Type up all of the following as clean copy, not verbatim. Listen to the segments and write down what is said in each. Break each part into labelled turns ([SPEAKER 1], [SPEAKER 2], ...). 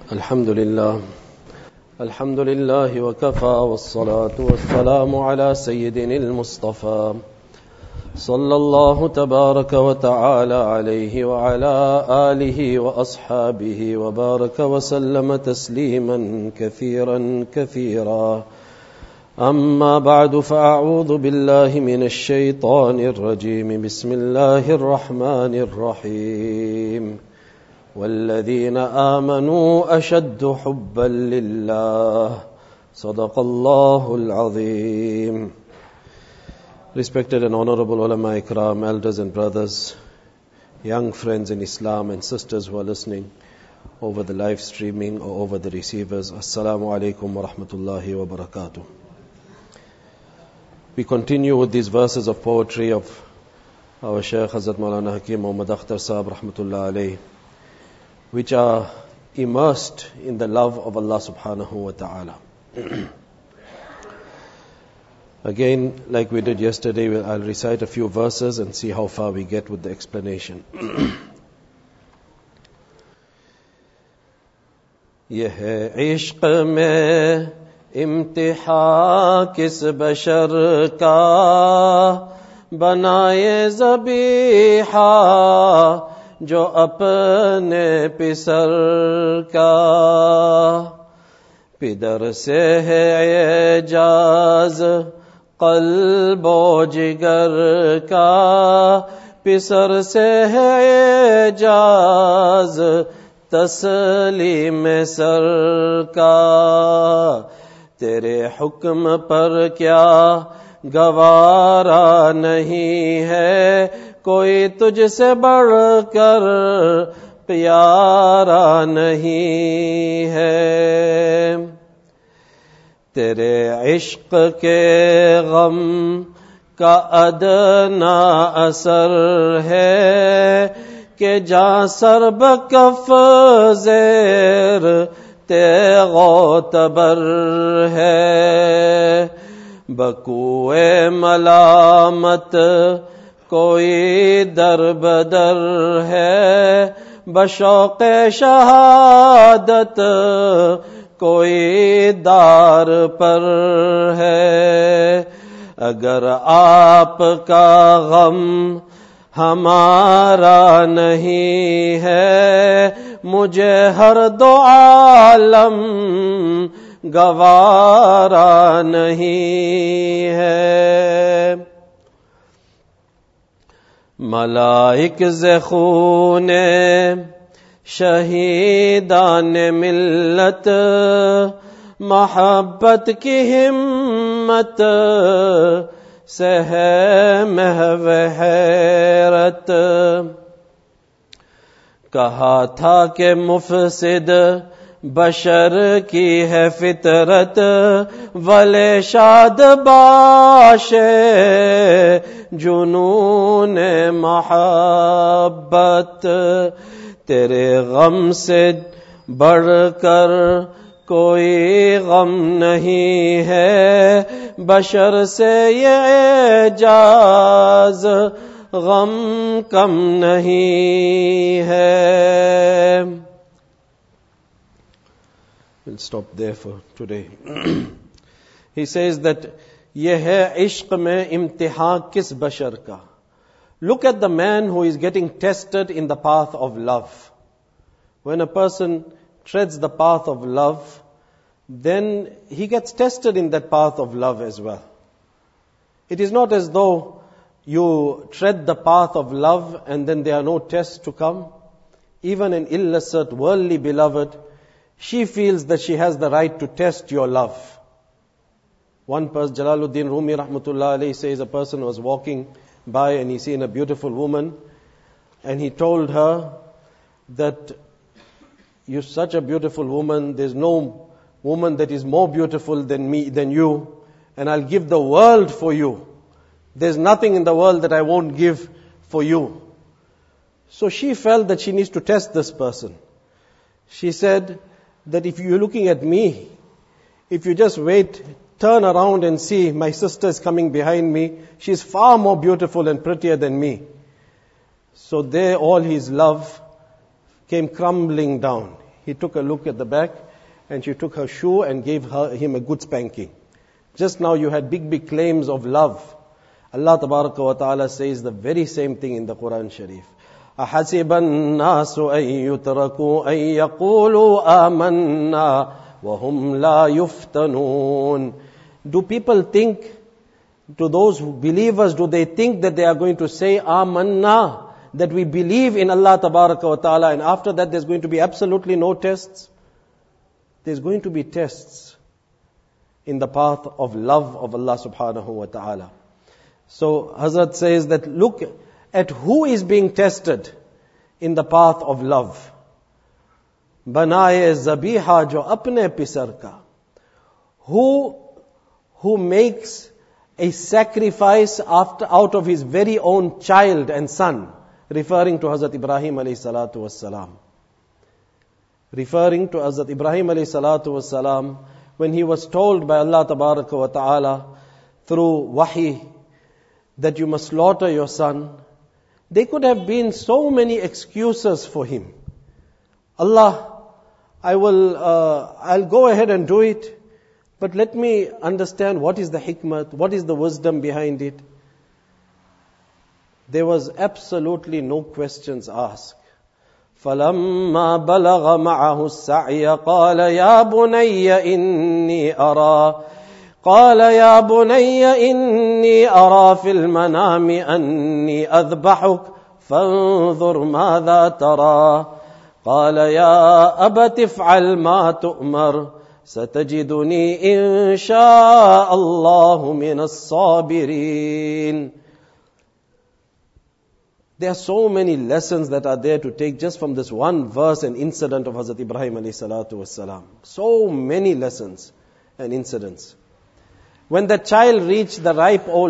[SPEAKER 1] الحمد لله وكفى والصلاة والسلام على سيدنا المصطفى صلى الله تبارك وتعالى عليه وعلى آله وأصحابه وبارك وسلم تسليما كثيرا كثيرا. أما بعد فأعوذ بالله من الشيطان الرجيم. بسم الله الرحمن الرحيم. والذين آمنوا أشد حبا لله صدق الله العظيم. Respected and honorable ulama ikram, elders and brothers, young friends in Islam and sisters who are listening over the live streaming or over the receivers, Assalamu alaikum wa rahmatullahi wa barakatuh. We continue with these verses of poetry of our Shaykh Hazrat Maulana Hakim Muhammad Akhtar Sahab rahmatullah alayhi, which are immersed in the love of Allah subhanahu wa ta'ala. Again, like we did yesterday, I'll recite a few verses and see how far we get with the explanation. ये है इश्क में इम्तिहान किस बशर का, बनाए ज़बीहा जो अपने पिसर का, पिदर से है एजाज क़ल्बो जिगर का, पिसर से है एजाज तस्लीम सर का, तेरे हुक्म पर क्या गवारा नहीं है, कोई तुझसे बढ़कर प्यारा नहीं है। तेरे इश्क के गम का अदना असर है, कि जा सर बकफ ज़ेर तेगो तबर है, बकुए मलामत कोई दर बदर है, बशौक़े शहादत कोई दार पर है। अगर आपका गम हमारा नहीं है, मुझे हर दो आलम गवारा नहीं है। मलाइक ज़े खूने शहीदान मिल्लत, मोहब्बत की हिम्मत से है महव हैरत। कहा था कि मुफसिद बशर की है फितरत, वले शाद बाशे जुनून मोहब्बत, तेरे गम से बढ़कर कोई गम नहीं है, बशर से ये एजाज गम कम नहीं है। We'll stop there for today. He says that ये है इश्क में इम्तिहान किस बशर का. Look at the man who is getting tested in the path of love. When a person treads the path of love, then he gets tested in that path of love as well. It is not as though you tread the path of love and then there are no tests to come. Even an illicit, worldly beloved, she feels that she has the right to test your love. One person, Jalaluddin Rumi rahmatullah alayhi, says a person was walking by and he seen a beautiful woman and he told her that you're such a beautiful woman, there's no woman that is more beautiful than you, and I'll give the world for you. There's nothing in the world that I won't give for you. So she felt that she needs to test this person. She said that if you're looking at me, if you just wait, turn around and see my sister is coming behind me, she's far more beautiful and prettier than me. So there all his love came crumbling down. he took a look at the back, and she took her shoe and gave him a good spanking. Just now you had big claims of love. Allah Tabaraka wa Ta'ala says the very same thing in the Quran Sharif. أَحَسِبَ النَّاسُ أَن يُتْرَكُوا أَن يَقُولُوا آمَنَّا وَهُمْ لَا يُفْتَنُونَ. Do people think, to those believers, do they think that they are going to say Amanna, that we believe in Allah Tabaraka wa Ta'ala, and after that there's going to be absolutely no tests? There's going to be tests in the path of love of Allah Subhanahu wa Ta'ala. So Hazrat says that look at who is being tested in the path of love. Banaye zabiha jo apne pisar ka. Who makes a sacrifice out of his very own child and son, referring to Hazrat Ibrahim alayhi salatu wassalam. Referring to Hazrat Ibrahim alayhi salatu wassalam, when he was told by Allah Tabaraka wa Ta'ala through wahi that you must slaughter your son, there could have been so many excuses for him. Allah, I'll go ahead and do it, but let me understand what is the hikmah, what is the wisdom behind it. There was absolutely no questions asked. فَلَمَّا بَلَغَ مَعَهُ السَّعْيَ قَالَ يَا بُنَيَّ إِنِّي أَرَى فِي الْمَنَامِ أَنِّي أَذْبَحُكَ فَانظُرْ مَاذَا تَرَى قَالَ يَا أَبَتِ افْعَلْ مَا تُؤْمَرُ سَتَجِدُنِي إِن شَاءَ اللَّهُ مِنَ الصَّابِرِينَ. There are so many lessons that are there to take just from this one verse and incident of Hazrat Ibrahim alayhi salatu wassalam. So many lessons and incidents. When the child reached the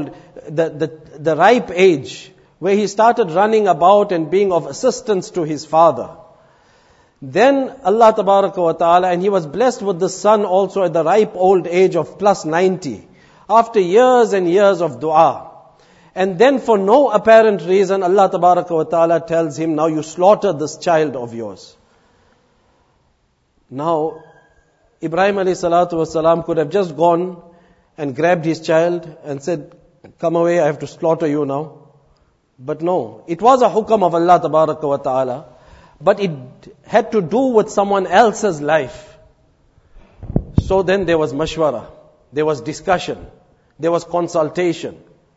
[SPEAKER 1] ripe age, where he started running about and being of assistance to his father, then Allah Tabaraka wa Ta'ala, and he was blessed with the son also at the ripe old age of plus 90, after years and years of dua. And then for no apparent reason, Allah Tabaraka wa Ta'ala tells him, now you slaughter this child of yours. Now, Ibrahim alayhi salatu wasalam could have just gone and grabbed his child and said, come away, I have to slaughter you now. But no, it was a hukam of Allah Tabaraka wa Ta'ala, but it had to do with someone else's life. So then there was mashwara, there was discussion, there was consultation.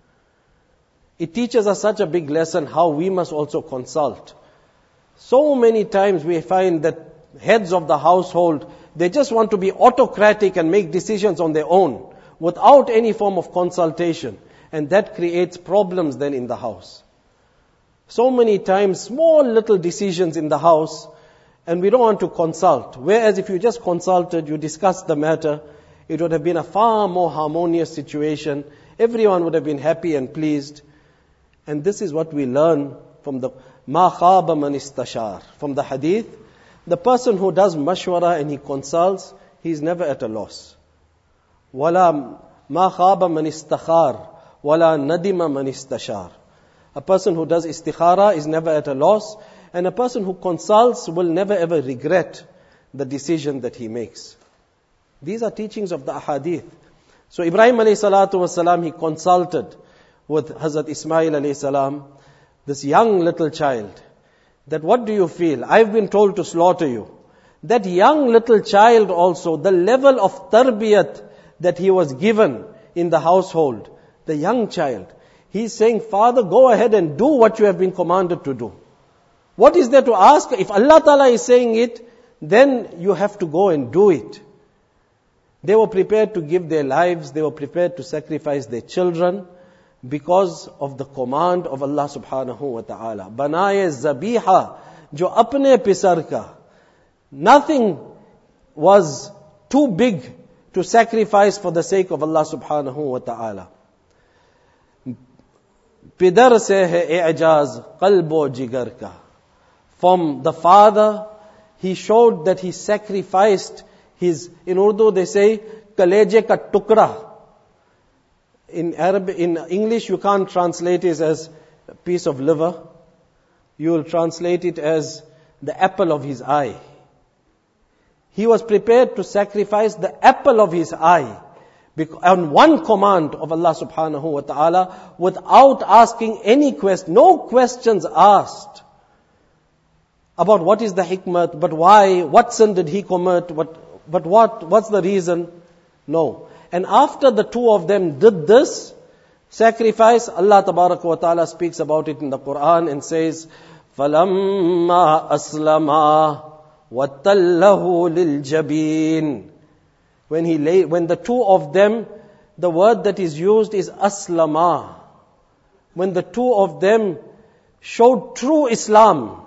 [SPEAKER 1] It teaches us such a big lesson how we must also consult. So many times we find that heads of the household, they just want to be autocratic and make decisions on their own without any form of consultation. And that creates problems then in the house. So many times, small little decisions in the house, and we don't want to consult. Whereas if you just consulted, you discussed the matter, it would have been a far more harmonious situation. Everyone would have been happy and pleased. And this is what we learn from the مَا خَابَ مَنِ اسْتَشَارَ, from the hadith. The person who does mashwara and he consults, he is never at a loss. وَلَا مَا خَابَ مَنِ اسْتَخَارَ وَلَا نَدِمَ مَنِ اسْتَشَارَ. A person who does istikhara is never at a loss, and a person who consults will never ever regret the decision that he makes. These are teachings of the ahadith. So Ibrahim alayhi salatu wasalam, he consulted with Hazrat Ismail alayhi salam, this young little child, that what do you feel? I've been told to slaughter you. That young little child also, the level of tarbiyat that he was given in the household, the young child, he's saying, Father, go ahead and do what you have been commanded to do. What is there to ask? If Allah Ta'ala is saying it, then you have to go and do it. They were prepared to give their lives, they were prepared to sacrifice their children, because of the command of Allah subhanahu wa ta'ala. Banaye zabiha, jo apne pisar ka. Nothing was too big to sacrifice for the sake of Allah subhanahu wa ta'ala. Pidar se hai i'jaz qalbo jigar ka. From the father, he showed that he sacrificed his, in Urdu they say, kaleje ka tukra. In English, you can't translate it as a piece of liver. You will translate it as the apple of his eye. He was prepared to sacrifice the apple of his eye on one command of Allah subhanahu wa ta'ala without asking any question, no questions asked about what is the hikmah, but why, what sin did he commit, what's the reason? No. And after the two of them did this sacrifice, Allah tabaraka wa ta'ala speaks about it in the Quran and says, فَلَمَّا أَسْلَمَا وَتَلَّهُ لِلْجَبِينَ. When the two of them, the word that is used is aslama. When the two of them showed true Islam,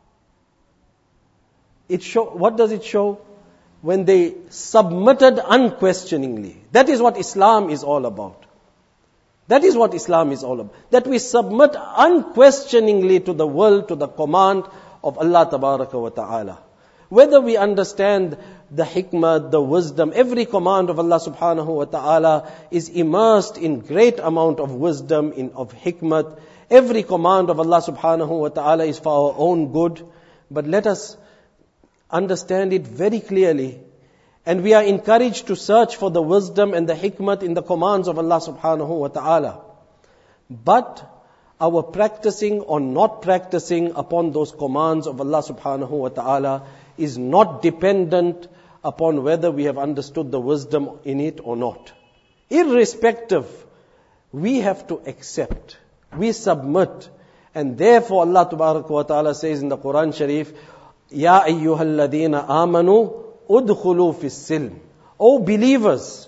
[SPEAKER 1] what does it show? When they submitted unquestioningly. That is what Islam is all about. That is what Islam is all about. That we submit unquestioningly to the will, to the command of Allah tabaraka wa ta'ala. Whether we understand the hikmah, the wisdom, every command of Allah subhanahu wa ta'ala is immersed in great amount of wisdom, of hikmah. Every command of Allah subhanahu wa ta'ala is for our own good. But let us understand it very clearly. And we are encouraged to search for the wisdom and the hikmah in the commands of Allah subhanahu wa ta'ala. But our practicing or not practicing upon those commands of Allah subhanahu wa ta'ala is not dependent upon whether we have understood the wisdom in it or not. Irrespective, we have to accept, we submit. And therefore Allah tabaraka wa ta'ala says in the Quran Sharif, Ya ayyuhalladhina amanu udkhulu fis silm. O believers,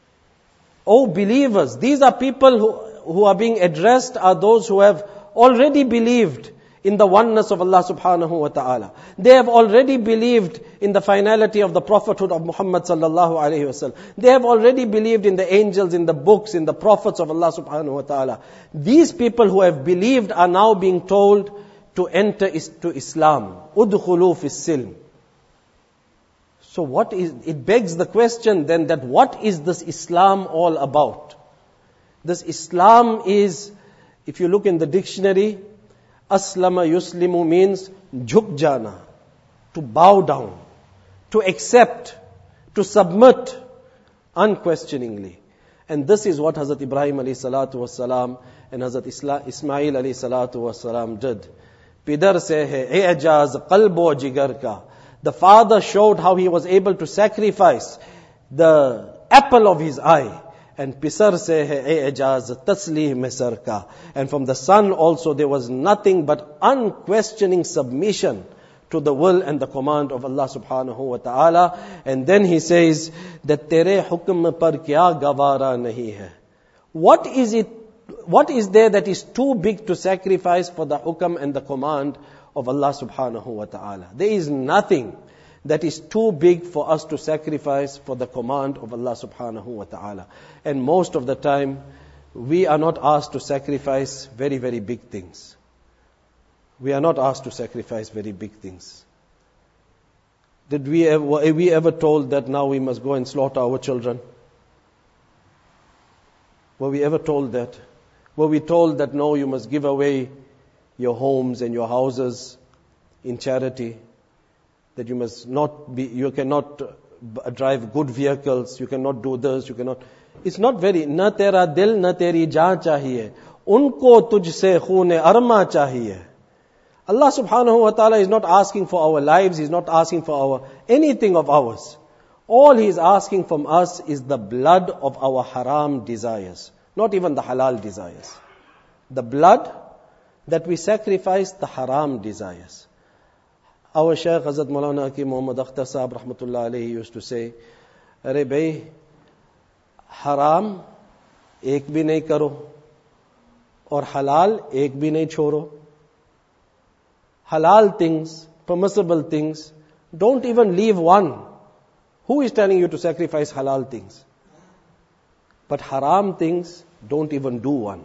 [SPEAKER 1] these are people who are being addressed, are those who have already believed in the oneness of Allah subhanahu wa ta'ala. They have already believed in the finality of the prophethood of Muhammad sallallahu alayhi wa sallam. They have already believed in the angels, in the books, in the prophets of Allah subhanahu wa ta'ala. These people who have believed are now being told to enter to Islam. Udkhulu fis silm. So it begs the question then that what is this Islam all about? This Islam is, if you look in the dictionary, Aslama yuslimu means jhuk jana, to bow down, to accept, to submit unquestioningly. And this is what Hazrat Ibrahim alayhi salatu wassalam and Hazrat Ismail alayhi salatu wassalam did. Pidar se hai i'jaz qalb wa jigar ka. The father showed how he was able to sacrifice the apple of his eye. And pisar se hai i'jaz taslim sar ka. And from the son also there was nothing but unquestioning submission to the will and the command of Allah subhanahu wa ta'ala. And then he says that tere hukm par kya gawara nahi hai. What is there that is too big to sacrifice for the hukm and the command of Allah subhanahu wa ta'ala? There is nothing that is too big for us to sacrifice for the command of Allah subhanahu wa ta'ala. And most of the time, we are not asked to sacrifice very, very big things. We are not asked to sacrifice very big things. Were we ever told that now we must go and slaughter our children? Were we ever told that? Were we told that no, you must give away your homes and your houses in charity? That you cannot drive good vehicles, you cannot do this, it's not very, na tera dil, na teri jaan chahiye. Unko tujhse khoon arma chahiye. Allah subhanahu wa ta'ala is not asking for our lives, He's not asking for anything of ours. All He is asking from us is the blood of our haram desires, not even the halal desires. The blood that we sacrifice, the haram desires. Our Shaykh Hazrat Maulana Hakim Muhammad Akhtar Sahab Rahmatullah Alayhi used to say, Are bhai, haram ek bhi nahi karo, aur halal ek bhi nahi chhoro. Halal things, permissible things, don't even leave one. Who is telling you to sacrifice halal things? But haram things, don't even do one.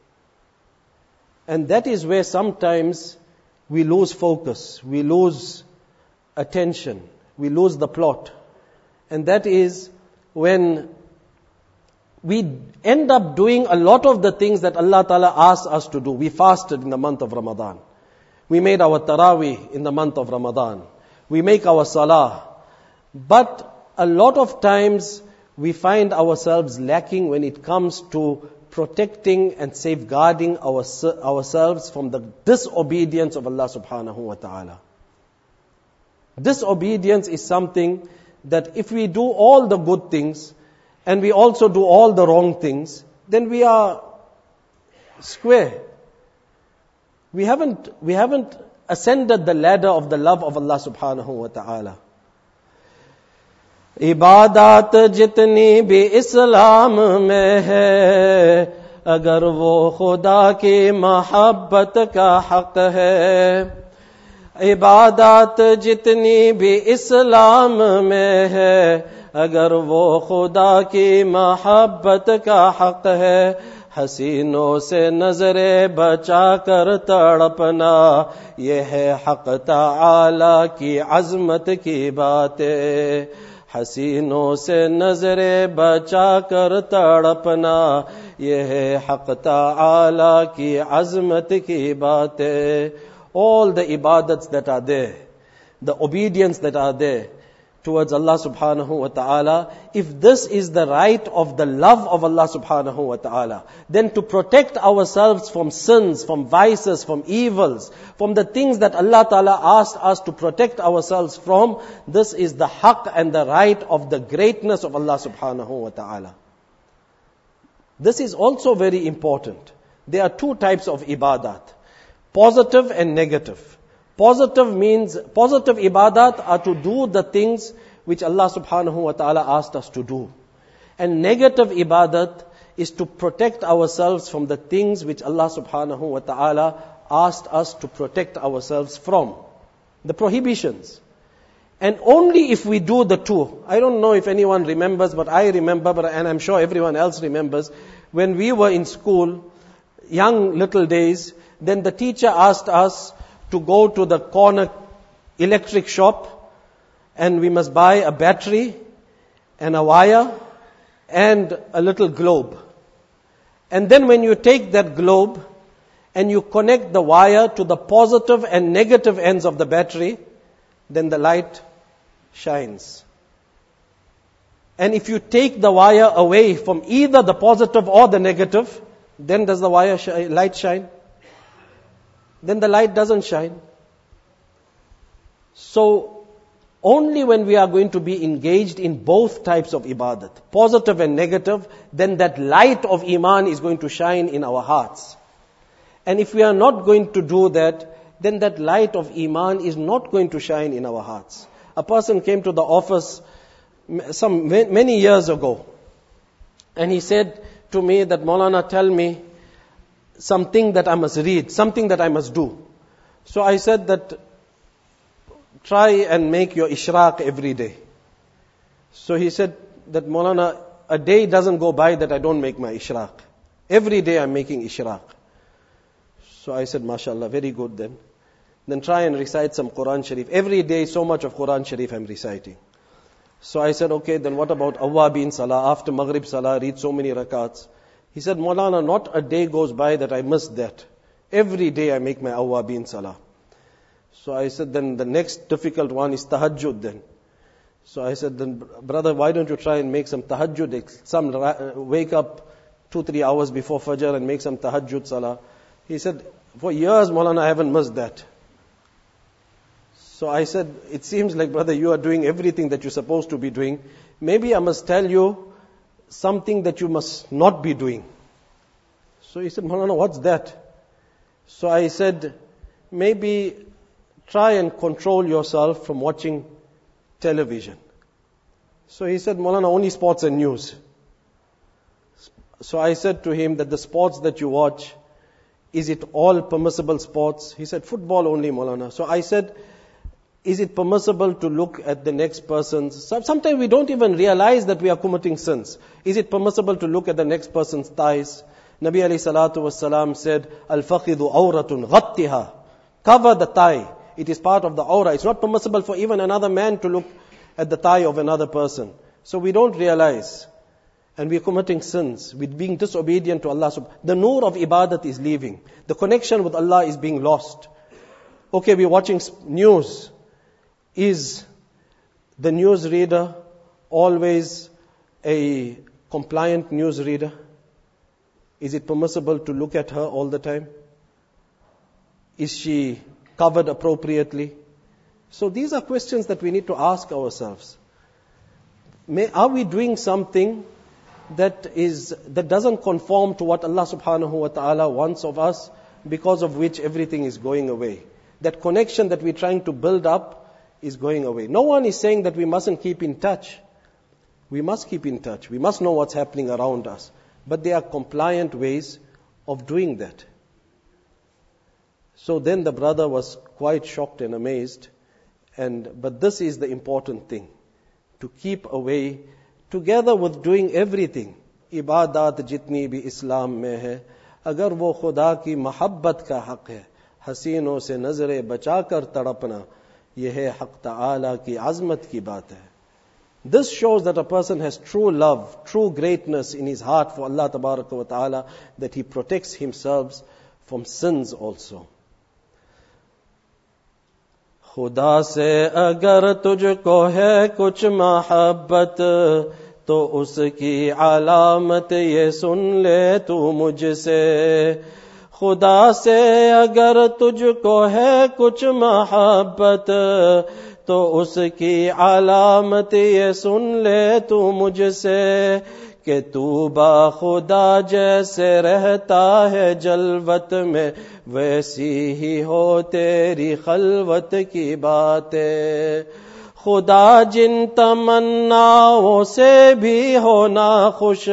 [SPEAKER 1] And that is where sometimes we lose focus, we lose attention, we lose the plot. And that is when we end up doing a lot of the things that Allah Ta'ala asks us to do. We fasted in the month of Ramadan. We made our taraweeh in the month of Ramadan. We make our salah. But a lot of times we find ourselves lacking when it comes to protecting and safeguarding ourselves from the disobedience of Allah subhanahu wa ta'ala. Disobedience is something that if we do all the good things and we also do all the wrong things, then we are square. We haven't ascended the ladder of the love of Allah subhanahu wa ta'ala. इबादत जितनी भी इस्लाम में है, अगर वो खुदा की मोहब्बत का हक है. इबादत जितनी भी इस्लाम में है, अगर वो खुदा की मोहब्बत का हक है. हसीनों से नजरे बचा कर तड़पना, ये है हक ताला की अजमत की बातें. हसीनों से नजरे बचा कर तड़पना, ये है हक ताला की अजमत की बातें. All the ibadats that are there, the obedience that are there towards Allah subhanahu wa ta'ala, if this is the right of the love of Allah subhanahu wa ta'ala, then to protect ourselves from sins, from vices, from evils, from the things that Allah ta'ala asked us to protect ourselves from, this is the haqq and the right of the greatness of Allah subhanahu wa ta'ala. This is also very important. There are two types of ibadat, positive and negative. Positive ibadat are to do the things which Allah subhanahu wa ta'ala asked us to do. And negative ibadat is to protect ourselves from the things which Allah subhanahu wa ta'ala asked us to protect ourselves from. The prohibitions. And only if we do the two. I don't know if anyone remembers, but I remember, and I'm sure everyone else remembers, when we were in school, young little days, then the teacher asked us to go to the corner electric shop, and we must buy a battery and a wire and a little globe. And then when you take that globe and you connect the wire to the positive and negative ends of the battery, then the light shines. And if you take the wire away from either the positive or the negative, then does the light shine? Then the light doesn't shine. So, only when we are going to be engaged in both types of ibadat, positive and negative, then that light of iman is going to shine in our hearts. And if we are not going to do that, then that light of iman is not going to shine in our hearts. A person came to the office many years ago, and he said to me that, Maulana, tell me something that I must read, something that I must do. So I said that, try and make your ishraq every day. So he said that, Maulana, a day doesn't go by that I don't make my ishraq. Every day I'm making ishraq. So I said, mashallah, very good then. Then try and recite some Quran Sharif. Every day so much of Quran Sharif I'm reciting. So I said, okay, then what about awwabin salah? After Maghrib salah, read so many rakats. He said, Maulana, not a day goes by that I miss that. Every day I make my awwabin salah. So I said, then the next difficult one is tahajjud then. So I said, then brother, why don't you try and make some tahajjud, wake up 2-3 hours before Fajr and make some tahajjud salah. He said, for years, Maulana, I haven't missed that. So I said, it seems like, brother, you are doing everything that you're supposed to be doing. Maybe I must tell you something that you must not be doing. So he said, Maulana, what's that? So I said, maybe try and control yourself from watching television. So he said, Maulana, only sports and news. So I said to him that the sports that you watch, is it all permissible sports? He said, football only, Maulana. So I said, is it permissible to look at the next person's... Sometimes we don't even realize that we are committing sins. Is it permissible to look at the next person's thighs? Nabi alayhi salatu wasalam said, Al-faqidu awratun ghattiha. Cover the thigh. It is part of the awrah. It's not permissible for even another man to look at the thigh of another person. So we don't realize. And we are committing sins. We're being disobedient to Allah. The nur of ibadat is leaving. The connection with Allah is being lost. Okay, we're watching news. Is the newsreader always a compliant newsreader? Is it permissible to look at her all the time? Is she covered appropriately? So these are questions that we need to ask ourselves. Are we doing something that doesn't conform to what Allah subhanahu wa ta'ala wants of us, because of which everything is going away? That connection that we're trying to build up is going away. No one is saying that we mustn't keep in touch. We must keep in touch. We must know what's happening around us. But there are compliant ways of doing that. So then the brother was quite shocked and amazed. But this is the important thing. To keep away, together with doing everything. Ibadat jitni bhi Islam mein hai, agar wo Khuda ki mahabbat ka haq hai, haseenon se nazare bachakar tadapna, ye hai haq ta'ala ki azmat ki baat hai. This shows that a person has true love, true greatness in his heart for Allah Tabaraka wa Ta'ala, that he protects himself from sins also. खुदा से अगर तुझको है कुछ मोहब्बत तो उसकी अलामत ये सुन ले तू मुझसे. खुदा से अगर तुझको है कुछ मोहब्बत तो उसकी अलामत ये सुन ले तू मुझसे कि तू बाखुदा जैसे रहता है जलवत में वैसी ही हो तेरी खलवत की बातें. खुदा जिन तमन्नाओं से भी होना खुश,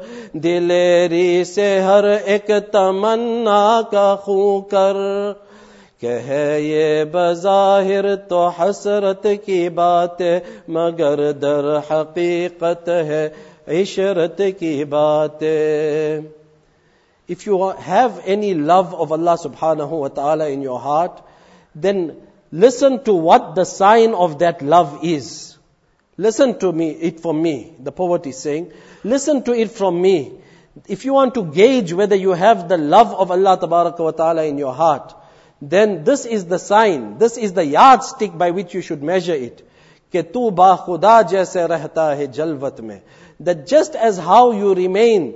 [SPEAKER 1] दिलेरी से हर एक तमन्ना का खूं कर. कह ये बज़ाहिर तो हसरत की बात है मगर दर हकीकत है इशरत की बात है. If you have any love of Allah subhanahu wa ta'ala in your heart, then listen to what the sign of that love is. Listen to it from me. The poet is saying, listen to it from me. If you want to gauge whether you have the love of Allah tabaraka wa ta'ala in your heart, then this is the sign, this is the yardstick by which you should measure it. कि तू बाखुदा जैसे रहता है जलवत में. That just as how you remain,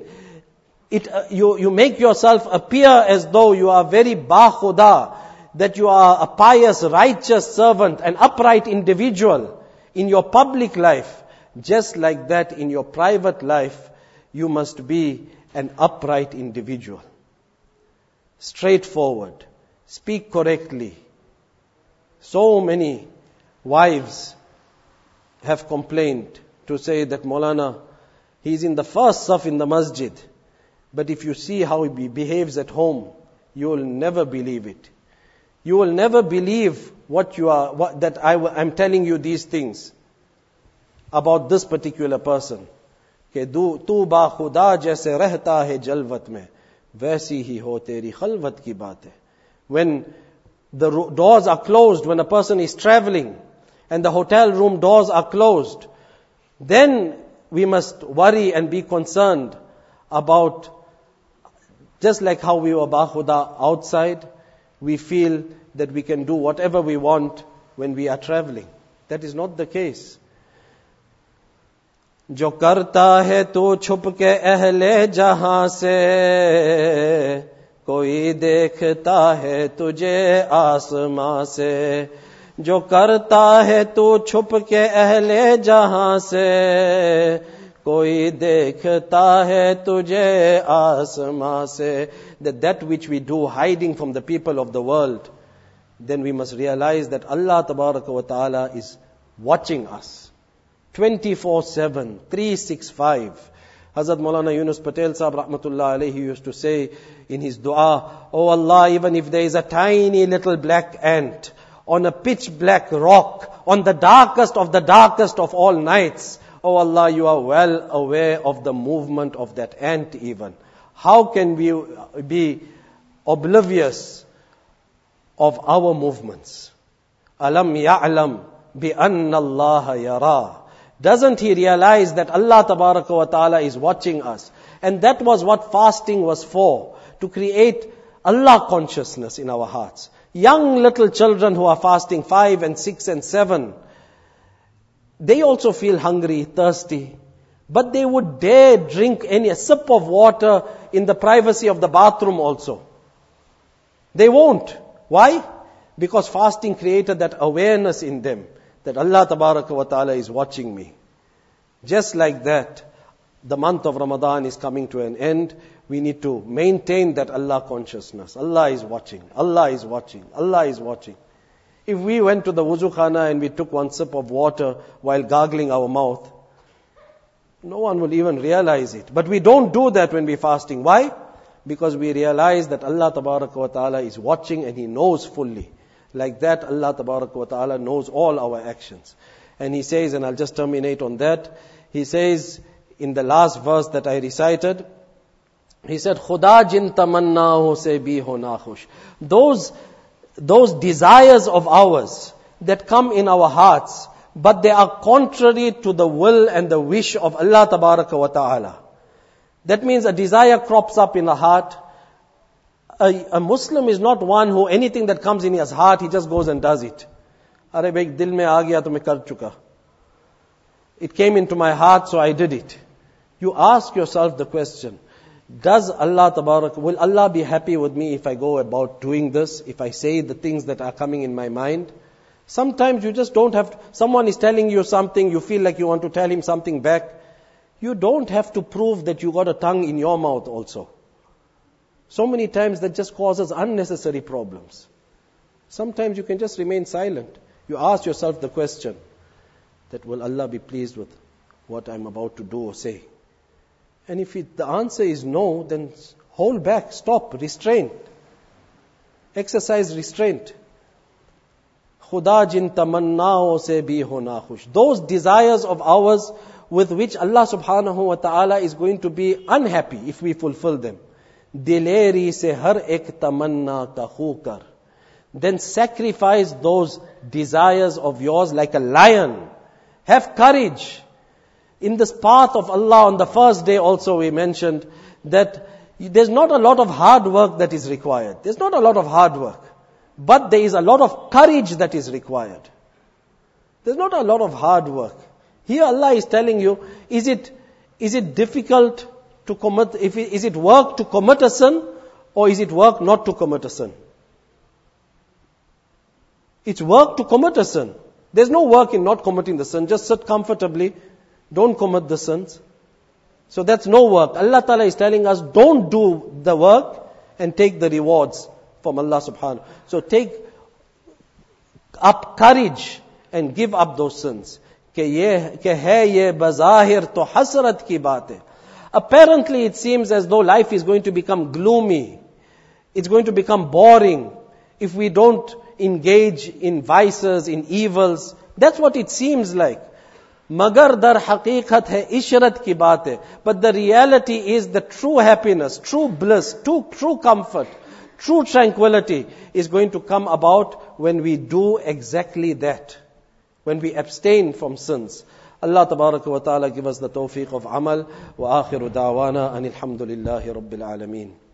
[SPEAKER 1] you make yourself appear as though you are very bakhuda, that you are a pious, righteous servant, an upright individual in your public life. Just like that in your private life, you must be an upright individual. Straightforward. Speak correctly. So many wives have complained to say that Maulana, he's in the first saf in the masjid, but if you see how he behaves at home, you will never believe it. You will never believe I'm telling you these things about this particular person. कि तू बाखुदा जैसे रहता है जलवत में वैसी ही हो तेरी खलवत की बात है. When the doors are closed, when a person is traveling and the hotel room doors are closed, then we must worry and be concerned about, just like how we were bakhuda outside, we feel that we can do whatever we want when we are traveling. That is not the case. जो करता है तू छुप के अहले जहां से, कोई देखता है तुझे आसमां से. जो करता है तू छुप के अहले जहां से, कोई देखता है तुझे आसमां से. That which we do hiding from the people of the world, then we must realize that Allah tabaraka wa ta'ala is watching us 24/7, 365. Hazrat Maulana Yunus Patel Sahab rahmatullah alayhi used to say in his dua, "Oh Allah, even if there is a tiny little black ant on a pitch black rock on the darkest of all nights, oh Allah, you are well aware of the movement of that ant even. How can we be oblivious of our movements? Alam ya'lam bi anna Allah yara." Doesn't he realize that Allah tabaraka wa ta'ala is watching us? And that was what fasting was for, to create Allah consciousness in our hearts. Young little children who are fasting 5 and 6 and 7, They also feel hungry, thirsty. But they would dare drink a sip of water in the privacy of the bathroom also. They won't. Why? Because fasting created that awareness in them that Allah Tabaraka wa Ta'ala is watching me. Just like that, the month of Ramadan is coming to an end. We need to maintain that Allah consciousness. Allah is watching. Allah is watching. Allah is watching. If we went to the wuzu khana and we took one sip of water while gargling our mouth, no one will even realize it. But we don't do that when we're fasting. Why? Because we realize that Allah Tabaraka wa Ta'ala is watching and He knows fully. Like that, Allah Tabaraka wa Ta'ala knows all our actions. And He says, and I'll just terminate on that, He says in the last verse that I recited, He said, Khuda jin tamanna ho se bhi ho na khush. Those desires of ours that come in our hearts, but they are contrary to the will and the wish of Allah Tabaraka wa Ta'ala. That means a desire crops up in the heart. A Muslim is not one who anything that comes in his heart, he just goes and does it. Arey bhai, dil mein aa gaya to main kar chuka. It came into my heart, so I did it. You ask yourself the question, will Allah be happy with me if I go about doing this, if I say the things that are coming in my mind? Sometimes you just don't have, someone is telling you something, you feel like you want to tell him something back. You don't have to prove that you got a tongue in your mouth also. So many times that just causes unnecessary problems. Sometimes you can just remain silent. You ask yourself the question, that will Allah be pleased with what I'm about to do or say? And if the answer is no, then hold back, stop, restrain. Exercise restraint. Khuda jin tamannao se bhi ho na khush. Those desires of ours with which Allah subhanahu wa ta'ala is going to be unhappy if we fulfill them. Dileri se har ek tamanna ka khu kar. Then sacrifice those desires of yours like a lion. Have courage. In this path of Allah, on the first day also we mentioned that there's not a lot of hard work that is required. There's not a lot of hard work. But there is a lot of courage that is required. There's not a lot of hard work. Here Allah is telling you, is it difficult to commit, is it work to commit a sin, or is it work not to commit a sin? It's work to commit a sin. There's no work in not committing the sin. Just sit comfortably. Don't commit the sins. So that's no work. Allah Ta'ala is telling us, don't do the work and take the rewards from Allah Subhanahu. So take up courage and give up those sins. Apparently it seems as though life is going to become gloomy. It's going to become boring if we don't engage in vices, in evils. That's what it seems like. Magar dar haqiqat hai ishrat ki baat hai. But the reality is the true happiness, true bliss, true comfort, true tranquility is going to come about when we do exactly that. When we abstain from sins. Allah Tabaraka wa Ta'ala give us the tawfiq of amal. Wa akhiru da'wana anil hamdulillahi rabbil alameen.